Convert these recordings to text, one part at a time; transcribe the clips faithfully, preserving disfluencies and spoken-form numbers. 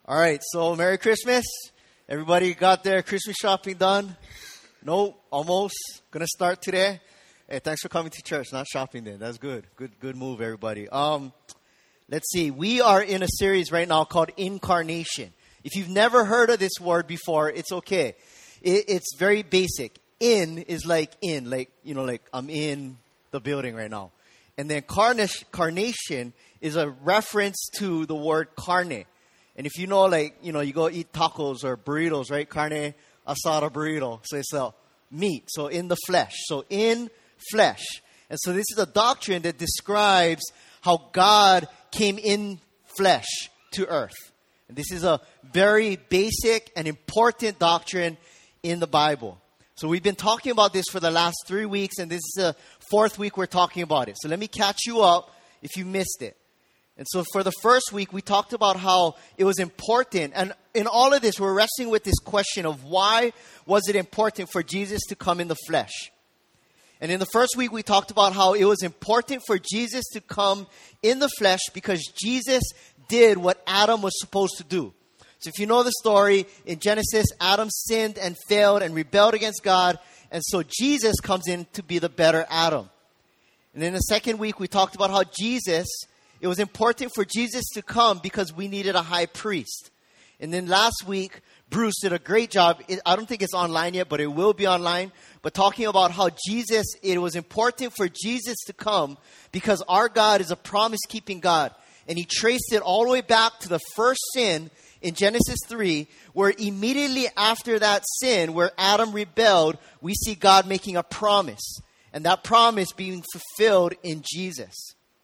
All right, so Merry Christmas. Everybody got their Christmas shopping done? No, almost. Gonna start today. Hey, thanks for coming to church, not shopping then. That's good. Good good move, everybody. Um, let's see. We are in a series right now called Incarnation. If you've never heard of this word before, it's okay. It, it's very basic. In is like in, like, you know, like I'm in the building right now. And then carnish, carnation is a reference to the word carne. And if you know, like, you know, you go eat tacos or burritos, right? Carne asada burrito. So it's a meat. So in the flesh. So in flesh. And so this is a doctrine that describes how God came in flesh to earth. And this is a very basic and important doctrine in the Bible. So we've been talking about this for the last three weeks, and this is the fourth week we're talking about it. So let me catch you up if you missed it. And so for the first week, we talked about how it was important. And in all of this, we're wrestling with this question of why was it important for Jesus to come in the flesh? And in the first week, we talked about how it was important for Jesus to come in the flesh because Jesus did what Adam was supposed to do. So if you know the story, in Genesis, Adam sinned and failed and rebelled against God. And so Jesus comes in to be the better Adam. And in the second week, we talked about how Jesus... It was important for Jesus to come because we needed a high priest. And then last week, Bruce did a great job. It, I don't think it's online yet, but it will be online. But talking about how Jesus, it was important for Jesus to come because our God is a promise-keeping God. And he traced it all the way back to the first sin in Genesis three, where immediately after that sin, where Adam rebelled, we see God making a promise. And that promise being fulfilled in Jesus.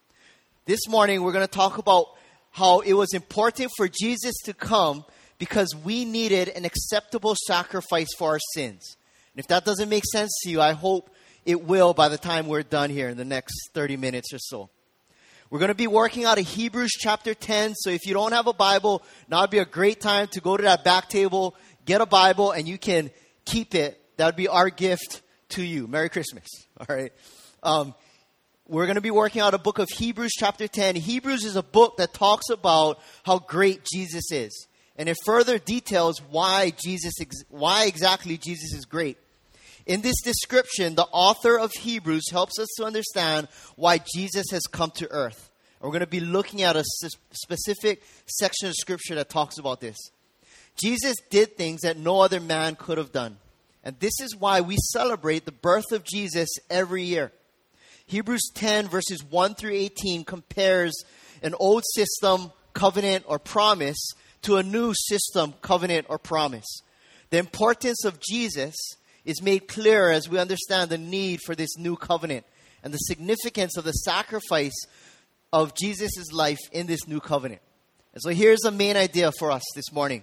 This morning, we're going to talk about how it was important for Jesus to come because we needed an acceptable sacrifice for our sins. And if that doesn't make sense to you, I hope it will by the time we're done here in the next thirty minutes or so. We're going to be working out of Hebrews chapter ten. So if you don't have a Bible, now would be a great time to go to that back table, get a Bible, and you can keep it. That would be our gift to you. Merry Christmas. All right. Um, We're going to be working out a book of Hebrews chapter ten. Hebrews is a book that talks about how great Jesus is. And it further details why Jesus, why exactly Jesus is great. In this description, the author of Hebrews helps us to understand why Jesus has come to earth. And we're going to be looking at a specific section of scripture that talks about this. Jesus did things that no other man could have done. And this is why we celebrate the birth of Jesus every year. Hebrews ten verses one through eighteen compares an old system, covenant, or promise to a new system, covenant, or promise. The importance of Jesus is made clear as we understand the need for this new covenant and the significance of the sacrifice of Jesus' life in this new covenant. And so here's the main idea for us this morning.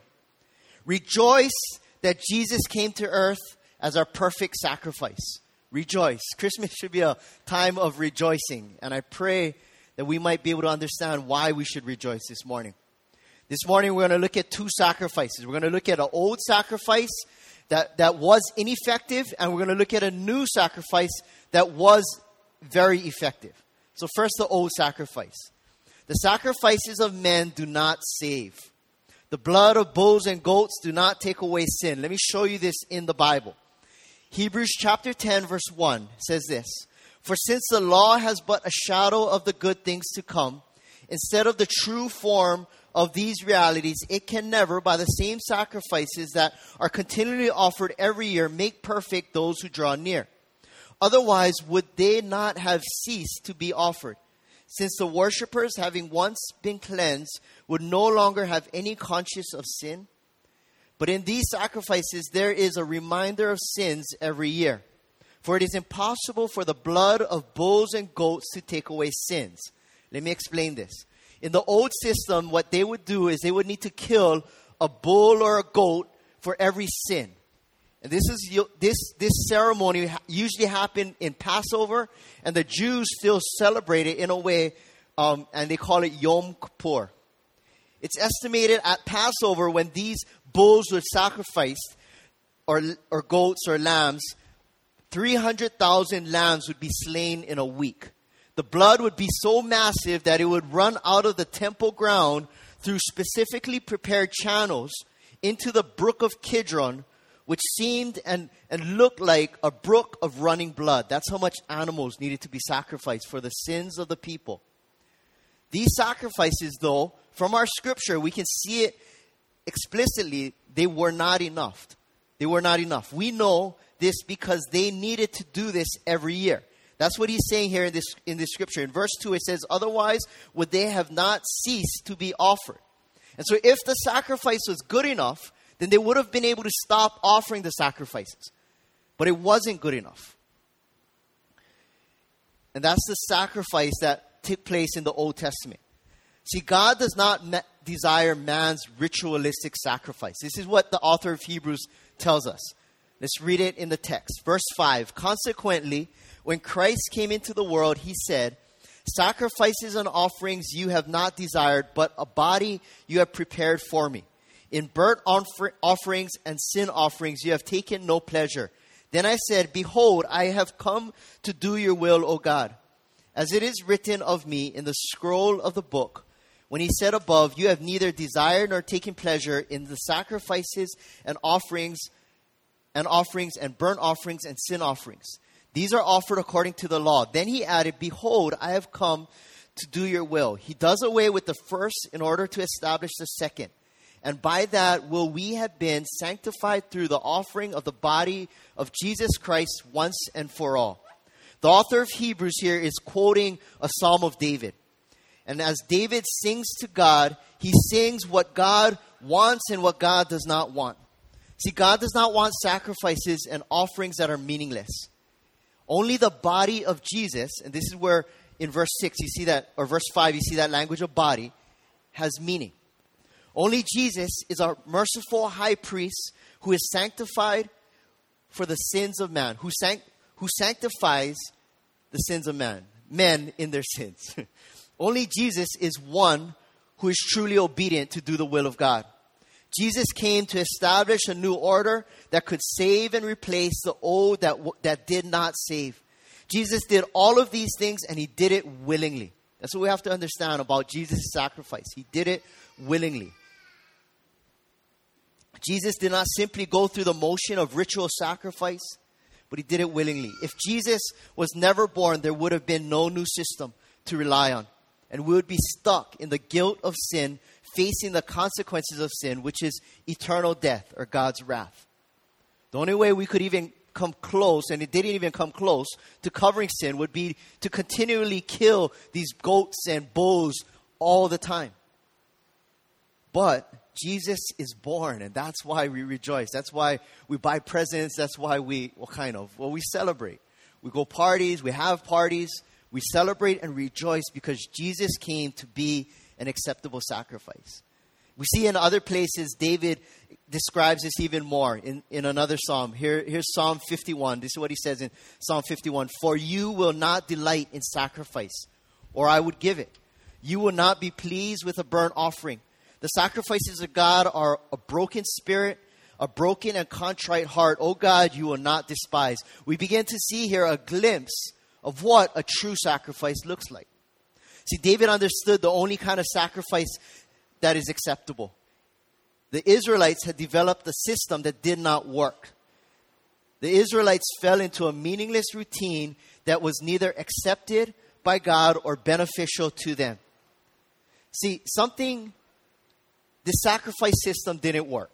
Rejoice that Jesus came to earth as our perfect sacrifice. Rejoice. Christmas should be a time of rejoicing. And I pray that we might be able to understand why we should rejoice this morning. This morning we're going to look at two sacrifices. We're going to look at an old sacrifice that, that was ineffective. And we're going to look at a new sacrifice that was very effective. So first, the old sacrifice. The sacrifices of men do not save. The blood of bulls and goats do not take away sin. Let me show you this in the Bible. Hebrews chapter ten verse one says this. For since the law has but a shadow of the good things to come, instead of the true form of these realities, it can never, by the same sacrifices that are continually offered every year, make perfect those who draw near. Otherwise, would they not have ceased to be offered? Since the worshippers, having once been cleansed, would no longer have any conscience of sin? But in these sacrifices, there is a reminder of sins every year. For it is impossible for the blood of bulls and goats to take away sins. Let me explain this. In the old system, what they would do is they would need to kill a bull or a goat for every sin. And this is this this ceremony usually happened in Passover, and the Jews still celebrate it in a way, um, and they call it Yom Kippur. It's estimated at Passover when these bulls were sacrificed, or or goats or lambs, three hundred thousand lambs would be slain in a week. The blood would be so massive that it would run out of the temple ground through specifically prepared channels into the brook of Kidron, which seemed and, and looked like a brook of running blood. That's how much animals needed to be sacrificed for the sins of the people. These sacrifices, though, from our scripture, we can see it explicitly, they were not enough. They were not enough. We know this because they needed to do this every year. That's what he's saying here in this in this scripture. In verse two, it says, otherwise would they have not ceased to be offered. And so if the sacrifice was good enough, then they would have been able to stop offering the sacrifices. But it wasn't good enough. And that's the sacrifice that took place in the Old Testament. See, God does not ma- desire man's ritualistic sacrifice. This is what the author of Hebrews tells us. Let's read it in the text. Verse five, consequently, when Christ came into the world, he said, sacrifices and offerings you have not desired, but a body you have prepared for me. In burnt offer- offerings and sin offerings you have taken no pleasure. Then I said, behold, I have come to do your will, O God. As it is written of me in the scroll of the book, when he said above, you have neither desired nor taken pleasure in the sacrifices and offerings and offerings and burnt offerings and sin offerings. These are offered according to the law. Then he added, behold, I have come to do your will. He does away with the first in order to establish the second. And by that will we have been sanctified through the offering of the body of Jesus Christ once and for all. The author of Hebrews here is quoting a Psalm of David. And as David sings to God, he sings what God wants and what God does not want. See, God does not want sacrifices and offerings that are meaningless. Only the body of Jesus, and this is where in verse six you see that, or verse five you see that language of body, has meaning. Only Jesus is our merciful high priest who is sanctified for the sins of man, who, sanct- who sanctifies the sins of man, men in their sins. Only Jesus is one who is truly obedient to do the will of God. Jesus came to establish a new order that could save and replace the old that, that did not save. Jesus did all of these things and he did it willingly. That's what we have to understand about Jesus' sacrifice. He did it willingly. Jesus did not simply go through the motion of ritual sacrifice, but he did it willingly. If Jesus was never born, there would have been no new system to rely on. And we would be stuck in the guilt of sin, facing the consequences of sin, which is eternal death or God's wrath. The only way we could even come close, and it didn't even come close, to covering sin would be to continually kill these goats and bulls all the time. But Jesus is born, and that's why we rejoice. That's why we buy presents. That's why we, what kind of? Well, we celebrate. We go parties. We have parties. We celebrate and rejoice because Jesus came to be an acceptable sacrifice. We see in other places, David describes this even more in, in another psalm. Here, here's Psalm fifty-one. This is what he says in Psalm fifty-one. For you will not delight in sacrifice, or I would give it. You will not be pleased with a burnt offering. The sacrifices of God are a broken spirit, a broken and contrite heart. Oh God, you will not despise. We begin to see here a glimpse of what a true sacrifice looks like. See, David understood the only kind of sacrifice that is acceptable. The Israelites had developed a system that did not work. The Israelites fell into a meaningless routine that was neither accepted by God or beneficial to them. See, something, the sacrifice system didn't work.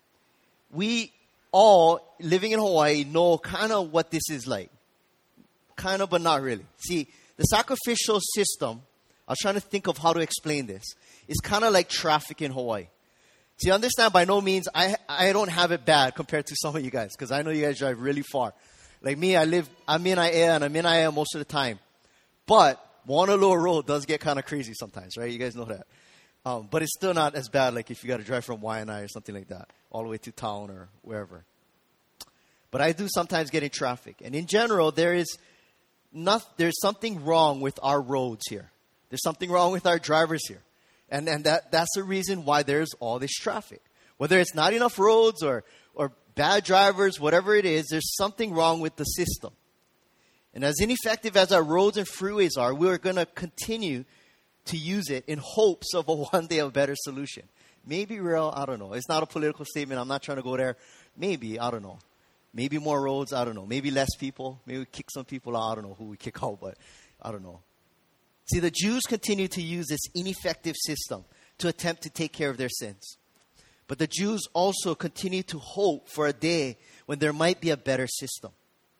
We all, living in Hawaii, know kind of what this is like. Kind of, but not really. See, the sacrificial system, I was trying to think of how to explain this. It's kind of like traffic in Hawaii. See, understand, by no means, I I don't have it bad compared to some of you guys, because I know you guys drive really far. Like me, I live, I'm in Aiea, and I'm in Aiea most of the time. But Moanalua Road does get kind of crazy sometimes, right? You guys know that. Um, but it's still not as bad like if you got to drive from Waianae or something like that, all the way to town or wherever. But I do sometimes get in traffic. And in general, there is not, there's something wrong with our roads here. There's something wrong with our drivers here. And and that, that's the reason why there's all this traffic. Whether it's not enough roads or, or bad drivers, whatever it is, there's something wrong with the system. And as ineffective as our roads and freeways are, we're going to continue to use it in hopes of a one day a better solution. Maybe real, I don't know. It's not a political statement. I'm not trying to go there. Maybe, I don't know. Maybe more roads, I don't know. Maybe less people. Maybe we kick some people out. I don't know who we kick out, but I don't know. See, the Jews continue to use this ineffective system to attempt to take care of their sins. But the Jews also continue to hope for a day when there might be a better system.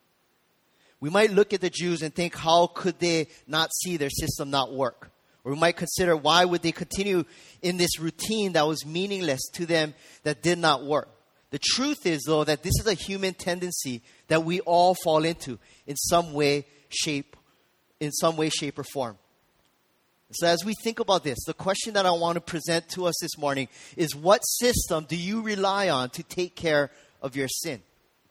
We might look at the Jews and think, how could they not see their system not work? Or we might consider, why would they continue in this routine that was meaningless to them, that did not work? The truth is, though, that this is a human tendency that we all fall into in some way, shape, in some way, shape, or form. So as we think about this, the question that I want to present to us this morning is, what system do you rely on to take care of your sin?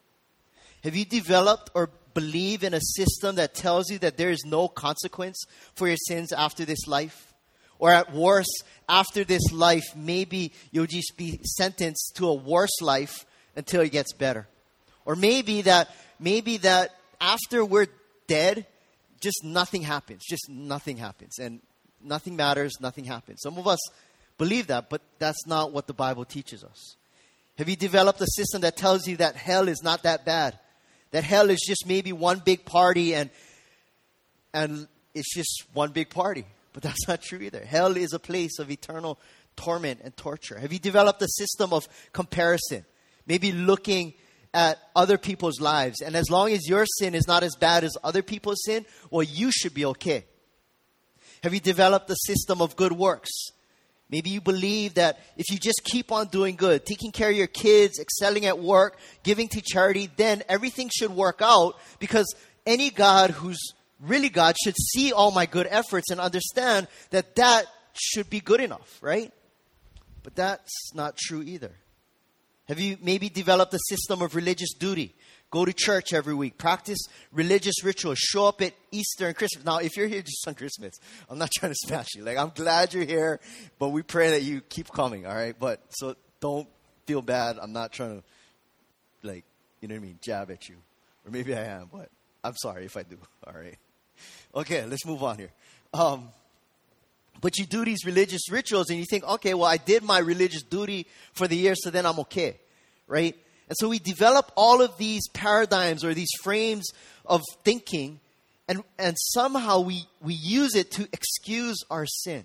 Have you developed or believe in a system that tells you that there is no consequence for your sins after this life? Or at worst, after this life, maybe you'll just be sentenced to a worse life until it gets better. Or maybe that, maybe that after we're dead, just nothing happens. Just nothing happens. And nothing matters, nothing happens. Some of us believe that, but that's not what the Bible teaches us. Have you developed a system that tells you that hell is not that bad? That hell is just maybe one big party and and it's just one big party. But that's not true either. Hell is a place of eternal torment and torture. Have you developed a system of comparison? Maybe looking at other people's lives. And as long as your sin is not as bad as other people's sin, well, you should be okay. Have you developed a system of good works? Maybe you believe that if you just keep on doing good, taking care of your kids, excelling at work, giving to charity, then everything should work out, because any God who's really God should see all my good efforts and understand that that should be good enough, right? But that's not true either. Have you maybe developed a system of religious duty? Go to church every week. Practice religious rituals. Show up at Easter and Christmas. Now, if you're here just on Christmas, I'm not trying to smash you. Like, I'm glad you're here, but we pray that you keep coming, all right? But, so don't feel bad. I'm not trying to, like, you know what I mean, jab at you. Or maybe I am, but I'm sorry if I do, all right? Okay, let's move on here. Um, but you do these religious rituals and you think, okay, well, I did my religious duty for the year, so then I'm okay, right? And so we develop all of these paradigms or these frames of thinking, and, and somehow we, we use it to excuse our sin.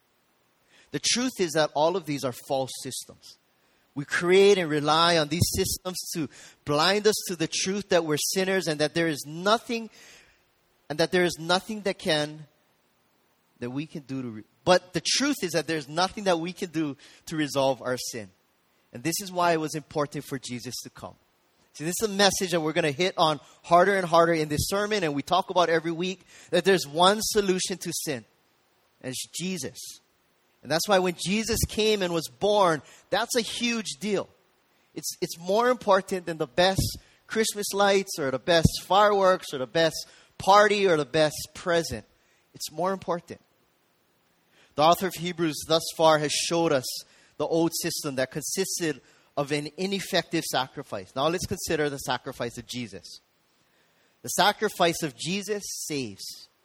The truth is that all of these are false systems. We create and rely on these systems to blind us to the truth that we're sinners and that there is nothing, and that there is nothing that can, that we can do to, re- but the truth is that there's nothing that we can do to resolve our sin. And this is why it was important for Jesus to come. See, this is a message that we're going to hit on harder and harder in this sermon, and we talk about every week, that there's one solution to sin, and it's Jesus. And that's why when Jesus came and was born, that's a huge deal. It's, it's more important than the best Christmas lights or the best fireworks or the best party or the best present. It's more important. The author of Hebrews thus far has showed us the old system that consisted of an ineffective sacrifice. Now let's consider the sacrifice of Jesus. The sacrifice of Jesus saves.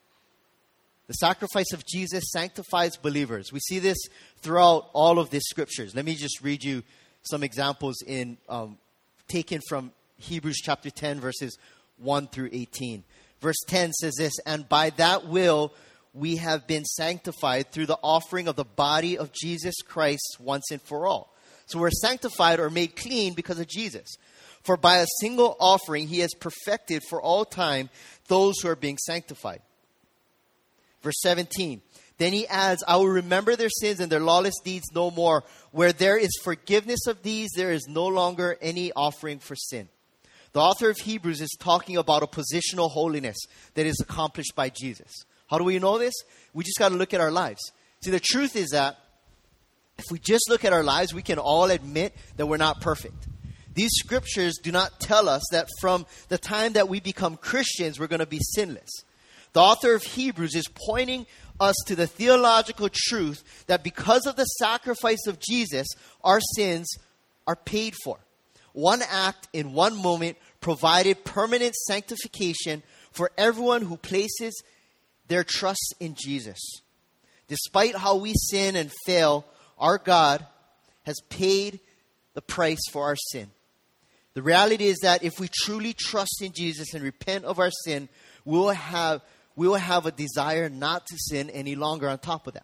The sacrifice of Jesus sanctifies believers. We see this throughout all of the scriptures. Let me just read you some examples in um, taken from Hebrews chapter ten, verses one through eighteen. Verse ten says this, "And by that will we have been sanctified through the offering of the body of Jesus Christ once and for all." So we're sanctified or made clean because of Jesus. "For by a single offering he has perfected for all time those who are being sanctified." Verse seventeen. Then he adds, "I will remember their sins and their lawless deeds no more. Where there is forgiveness of these, there is no longer any offering for sin." The author of Hebrews is talking about a positional holiness that is accomplished by Jesus. How do we know this? We just got to look at our lives. See, the truth is that if we just look at our lives, we can all admit that we're not perfect. These scriptures do not tell us that from the time that we become Christians, we're going to be sinless. The author of Hebrews is pointing us to the theological truth that because of the sacrifice of Jesus, our sins are paid for. One act in one moment provided permanent sanctification for everyone who places their trust in Jesus. Despite how we sin and fail, our God has paid the price for our sin. The reality is that if we truly trust in Jesus and repent of our sin, we will have, we will have a desire not to sin any longer on top of that.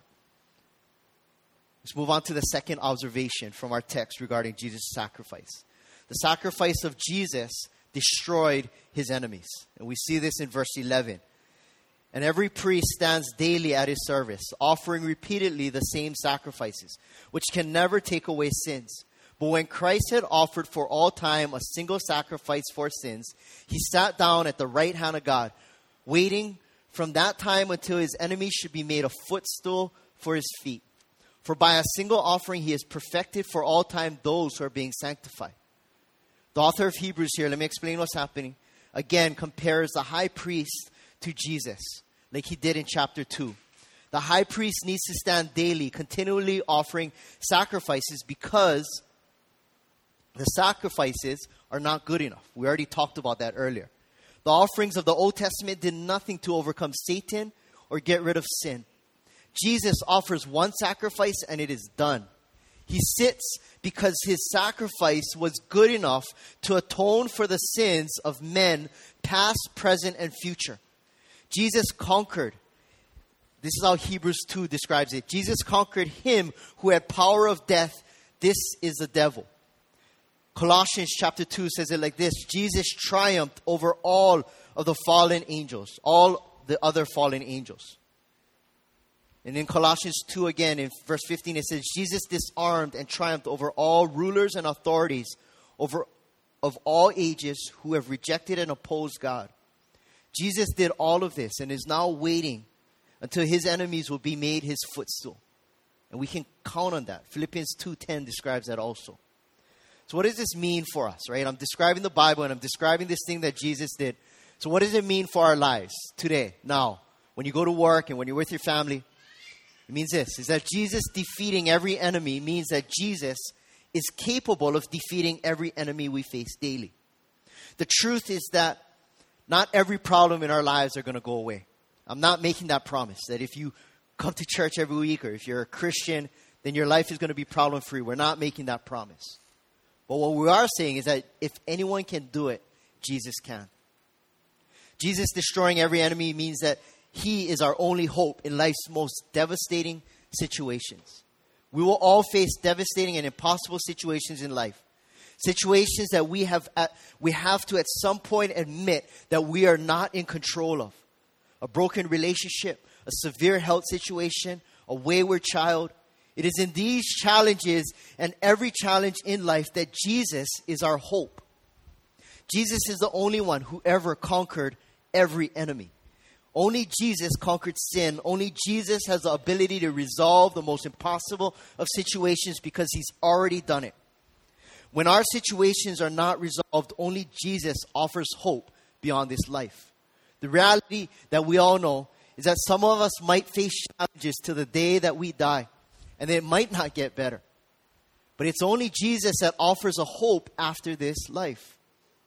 Let's move on to the second observation from our text regarding Jesus' sacrifice. The sacrifice of Jesus destroyed his enemies. And we see this in verse eleven. And every priest stands daily at his service, offering repeatedly the same sacrifices, which can never take away sins. But when Christ had offered for all time a single sacrifice for sins, he sat down at the right hand of God, waiting from that time until his enemies should be made a footstool for his feet. For by a single offering he has perfected for all time those who are being sanctified. The author of Hebrews here, let me explain what's happening. Again, compares the high priest to Jesus, like he did in chapter two. The high priest needs to stand daily, continually offering sacrifices because the sacrifices are not good enough. We already talked about that earlier. The offerings of the Old Testament did nothing to overcome Satan or get rid of sin. Jesus offers one sacrifice and it is done. He sits because his sacrifice was good enough to atone for the sins of men, past, present, and future. Jesus conquered. This is how Hebrews two describes it. Jesus conquered him who had power of death. This is the devil. Colossians chapter two says it like this. Jesus triumphed over all of the fallen angels, all the other fallen angels. And in Colossians two again, in verse fifteen, it says, Jesus disarmed and triumphed over all rulers and authorities over of all ages who have rejected and opposed God. Jesus did all of this and is now waiting until his enemies will be made his footstool. And we can count on that. Philippians two ten describes that also. So what does this mean for us, right? I'm describing the Bible and I'm describing this thing that Jesus did. So what does it mean for our lives today, now, when you go to work and when you're with your family? It means this, is that Jesus defeating every enemy means that Jesus is capable of defeating every enemy we face daily. The truth is that not every problem in our lives are going to go away. I'm not making that promise that if you come to church every week or if you're a Christian, then your life is going to be problem-free. We're not making that promise. But what we are saying is that if anyone can do it, Jesus can. Jesus destroying every enemy means that he is our only hope in life's most devastating situations. We will all face devastating and impossible situations in life. Situations that we have at, we have to at some point admit that we are not in control of. A broken relationship, a severe health situation, a wayward child. It is in these challenges and every challenge in life that Jesus is our hope. Jesus is the only one who ever conquered every enemy. Only Jesus conquered sin. Only Jesus has the ability to resolve the most impossible of situations because he's already done it. When our situations are not resolved, only Jesus offers hope beyond this life. The reality that we all know is that some of us might face challenges to the day that we die, and it might not get better. But it's only Jesus that offers a hope after this life.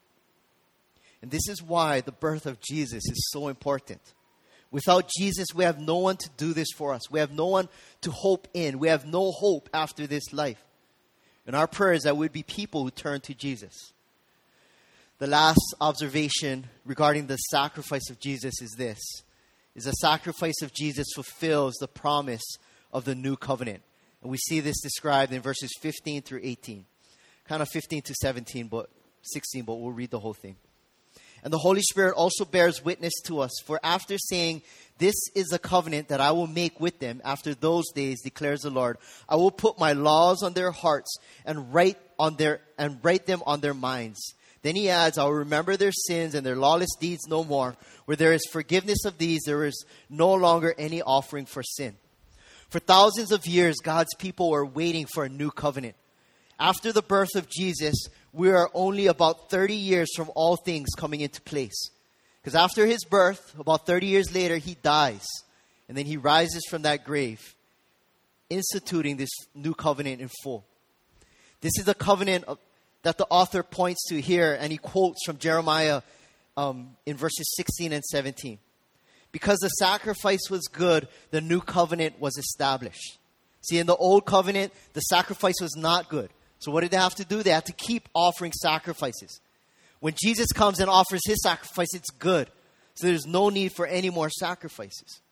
And this is why the birth of Jesus is so important. Without Jesus, we have no one to do this for us. We have no one to hope in. We have no hope after this life. And our prayer is that we'd be people who turn to Jesus. The last observation regarding the sacrifice of Jesus is this. Is the sacrifice of Jesus fulfills the promise of the new covenant. And we see this described in verses fifteen through eighteen. Kind of fifteen to seventeen, but sixteen, but we'll read the whole thing. And the Holy Spirit also bears witness to us. For after saying, this is a covenant that I will make with them after those days, declares the Lord. I will put my laws on their hearts and write on their and write them on their minds. Then he adds, I will remember their sins and their lawless deeds no more. Where there is forgiveness of these, there is no longer any offering for sin. For thousands of years, God's people were waiting for a new covenant. After the birth of Jesus, we are only about thirty years from all things coming into place. Because after his birth, about thirty years later, he dies. And then he rises from that grave, instituting this new covenant in full. This is the covenant of, that the author points to here, and he quotes from Jeremiah um, in verses sixteen and seventeen. Because the sacrifice was good, the new covenant was established. See, in the old covenant, the sacrifice was not good. So what did they have to do? They had to keep offering sacrifices. When Jesus comes and offers his sacrifice, it's good. So there's no need for any more sacrifices.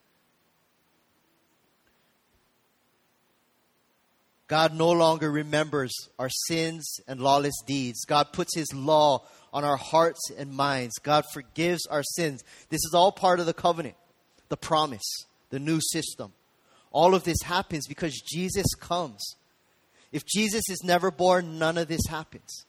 God no longer remembers our sins and lawless deeds. God puts his law on our hearts and minds. God forgives our sins. This is all part of the covenant, the promise, the new system. All of this happens because Jesus comes. If Jesus is never born, none of this happens.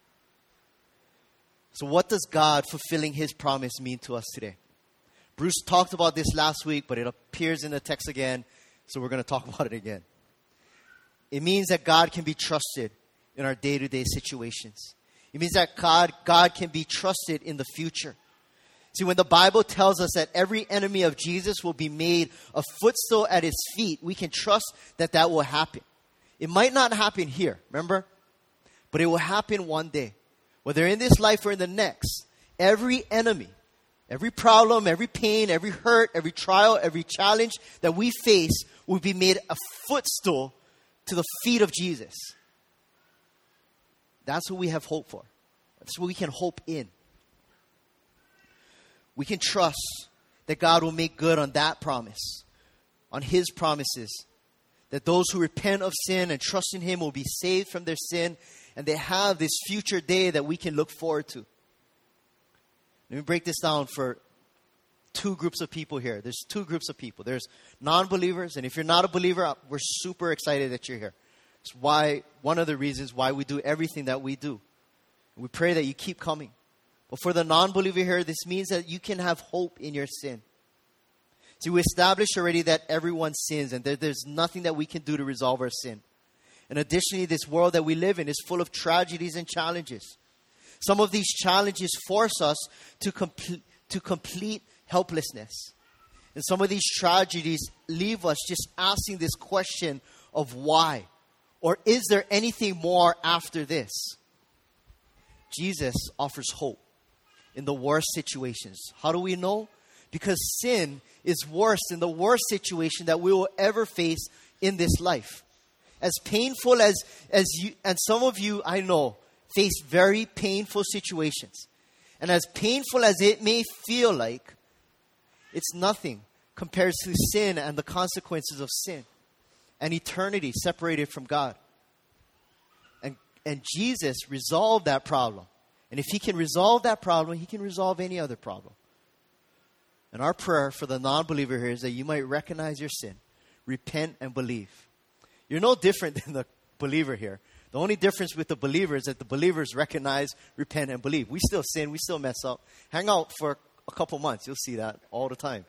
So what does God fulfilling his promise mean to us today? Bruce talked about this last week, but it appears in the text again, so we're going to talk about it again. It means that God can be trusted in our day-to-day situations. It means that God, God can be trusted in the future. See, when the Bible tells us that every enemy of Jesus will be made a footstool at his feet, we can trust that that will happen. It might not happen here, remember? But it will happen one day. Whether in this life or in the next, every enemy, every problem, every pain, every hurt, every trial, every challenge that we face will be made a footstool to the feet of Jesus. That's what we have hope for. That's what we can hope in. We can trust that God will make good on that promise, on his promises, that those who repent of sin and trust in him will be saved from their sin, and they have this future day that we can look forward to. Let me break this down for two groups of people here. There's two groups of people. There's non-believers, and if you're not a believer, we're super excited that you're here. It's why, one of the reasons why we do everything that we do. We pray that you keep coming. But for the non-believer here, this means that you can have hope in your sin. See, we established already that everyone sins, and there, there's nothing that we can do to resolve our sin. And additionally, this world that we live in is full of tragedies and challenges. Some of these challenges force us to, compl- to complete helplessness. And some of these tragedies leave us just asking this question of why? Or is there anything more after this? Jesus offers hope in the worst situations. How do we know? Because sin is worse than the worst situation that we will ever face in this life. As painful as, as you, and some of you, I know, face very painful situations. And as painful as it may feel like, it's nothing compared to sin and the consequences of sin and eternity separated from God. And, and Jesus resolved that problem. And if he can resolve that problem, he can resolve any other problem. And our prayer for the non-believer here is that you might recognize your sin, repent, and believe. You're no different than the believer here. The only difference with the believer is that the believers recognize, repent, and believe. We still sin. We still mess up. Hang out for a couple months. You'll see that all the time.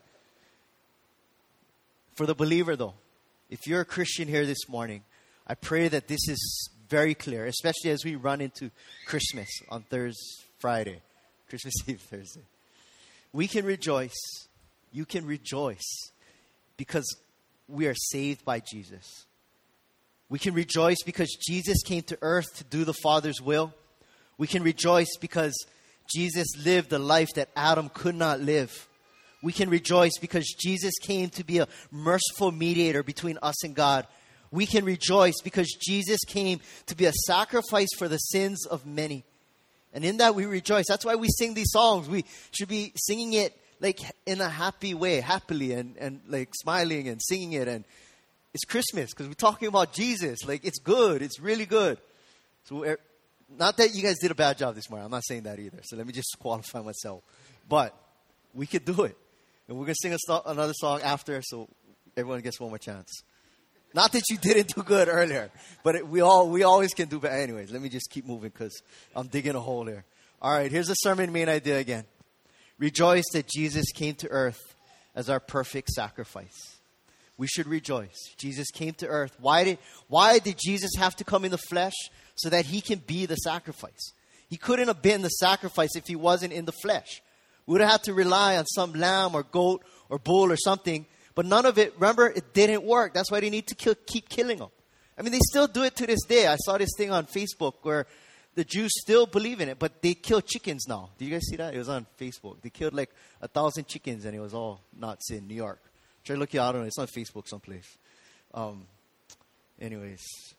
For the believer, though, if you're a Christian here this morning, I pray that this is very clear, especially as we run into Christmas on Thursday, Friday, Christmas Eve, Thursday. We can rejoice. You can rejoice because we are saved by Jesus. We can rejoice because Jesus came to earth to do the Father's will. We can rejoice because Jesus lived the life that Adam could not live. We can rejoice because Jesus came to be a merciful mediator between us and God. We can rejoice because Jesus came to be a sacrifice for the sins of many. And in that we rejoice. That's why we sing these songs. We should be singing it like in a happy way, happily and, and like smiling and singing it. And it's Christmas because we're talking about Jesus. Like, it's good. It's really good. So, not that you guys did a bad job this morning. I'm not saying that either. So let me just qualify myself. But we could do it. And we're going to sing a st- another song after so everyone gets one more chance. Not that you didn't do good earlier. But it, we all we always can do better. Anyways, let me just keep moving because I'm digging a hole here. All right, here's the sermon main idea again. Rejoice that Jesus came to earth as our perfect sacrifice. We should rejoice. Jesus came to earth. Why did, why did Jesus have to come in the flesh? So that he can be the sacrifice. He couldn't have been the sacrifice if he wasn't in the flesh. We would have had to rely on some lamb or goat or bull or something. But none of it, remember, it didn't work. That's why they need to kill, keep killing them. I mean, they still do it to this day. I saw this thing on Facebook where the Jews still believe in it, but they kill chickens now. Did you guys see that? It was on Facebook. They killed like a thousand chickens, and it was all nuts in New York. Try to look it out on it. It's on Facebook someplace. Um, anyways,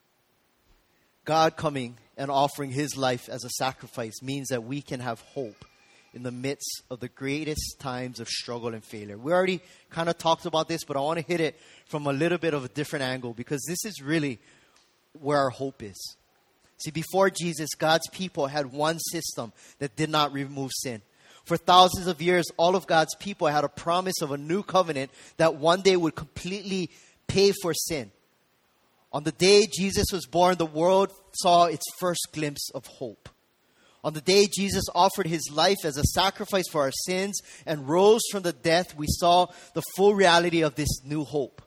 God coming and offering His life as a sacrifice means that we can have hope in the midst of the greatest times of struggle and failure. We already kind of talked about this, but I want to hit it from a little bit of a different angle, because this is really where our hope is. See, before Jesus, God's people had one system that did not remove sin. For thousands of years, all of God's people had a promise of a new covenant that one day would completely pay for sin. On the day Jesus was born, the world saw its first glimpse of hope. On the day Jesus offered His life as a sacrifice for our sins and rose from the death, we saw the full reality of this new hope.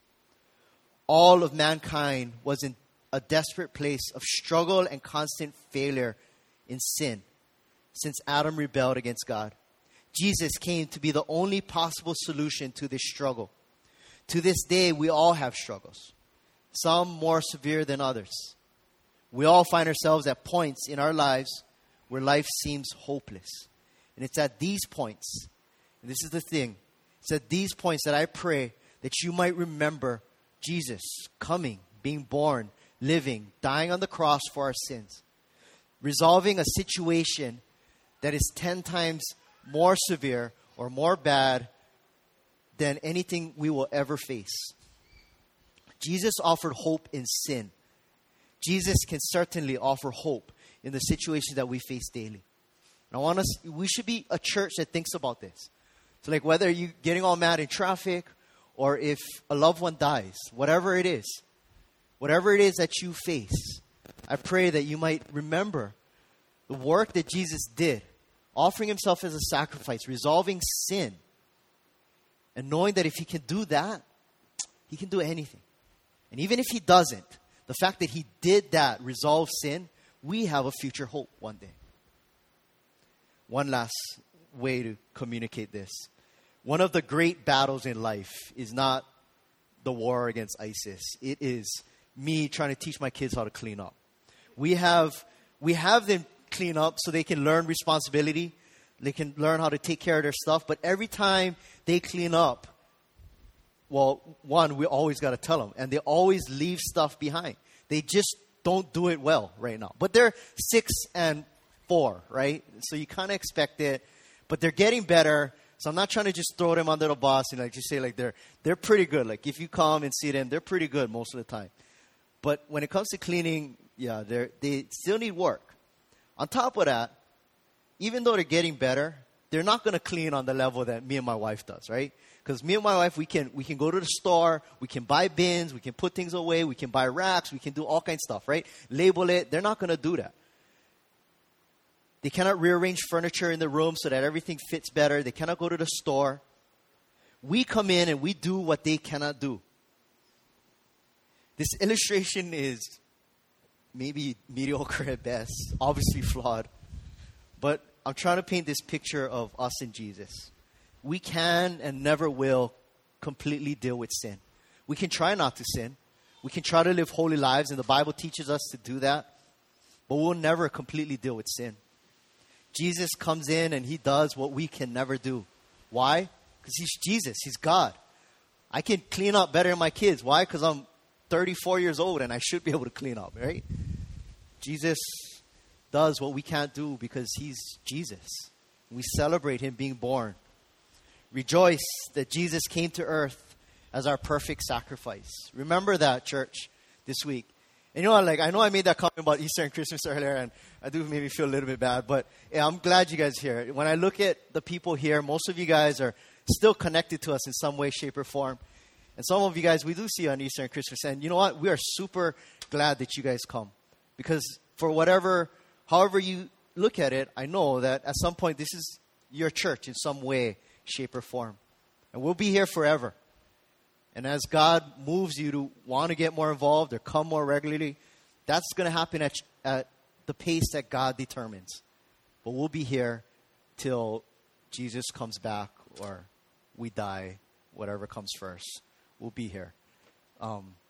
All of mankind was in a desperate place of struggle and constant failure in sin since Adam rebelled against God. Jesus came to be the only possible solution to this struggle. To this day, we all have struggles, some more severe than others. We all find ourselves at points in our lives where life seems hopeless. And it's at these points, and this is the thing, it's at these points that I pray that you might remember Jesus coming, being born, living, dying on the cross for our sins, resolving a situation that is ten times more severe or more bad than anything we will ever face. Jesus offered hope in sin. Jesus can certainly offer hope in the situations that we face daily. And I want us, we should be a church that thinks about this. So like whether you're getting all mad in traffic or if a loved one dies, whatever it is, whatever it is that you face, I pray that you might remember the work that Jesus did, offering Himself as a sacrifice, resolving sin, and knowing that if He can do that, He can do anything. And even if He doesn't, the fact that He did that, resolve sin, we have a future hope one day. One last way to communicate this. One of the great battles in life is not the war against ISIS. It is me trying to teach my kids how to clean up. We have, we have them clean up so they can learn responsibility. They can learn how to take care of their stuff. But every time they clean up, well, one, we always got to tell them. And they always leave stuff behind. They just don't do it well right now. But they're six and four, right? So you kind of expect it. But they're getting better. So I'm not trying to just throw them under the bus and like just say like they're they're pretty good. Like if you come and see them, they're pretty good most of the time. But when it comes to cleaning, yeah, they they still need work. On top of that, even though they're getting better, they're not going to clean on the level that me and my wife does, right? Because me and my wife, we can we can go to the store, we can buy bins, we can put things away, we can buy racks, we can do all kinds of stuff, right? Label it. They're not going to do that. They cannot rearrange furniture in the room so that everything fits better. They cannot go to the store. We come in and we do what they cannot do. This illustration is maybe mediocre at best, obviously flawed. But I'm trying to paint this picture of us and Jesus. We can and never will completely deal with sin. We can try not to sin. We can try to live holy lives, and the Bible teaches us to do that. But we'll never completely deal with sin. Jesus comes in and He does what we can never do. Why? Because He's Jesus. He's God. I can clean up better than my kids. Why? Because I'm thirty-four years old and I should be able to clean up, right? Jesus does what we can't do because He's Jesus. We celebrate Him being born. Rejoice that Jesus came to earth as our perfect sacrifice. Remember that, church, this week. And you know what, like, I know I made that comment about Easter and Christmas earlier, and I do make me feel a little bit bad, but yeah, I'm glad you guys are here. When I look at the people here, most of you guys are still connected to us in some way, shape, or form. And some of you guys, we do see you on Easter and Christmas. And you know what? We are super glad that you guys come. Because for whatever, however you look at it, I know that at some point this is your church in some way, shape, or form. And we'll be here forever. And as God moves you to want to get more involved or come more regularly, that's going to happen at, at the pace that God determines. But we'll be here till Jesus comes back or we die, whatever comes first. We'll be here. Um,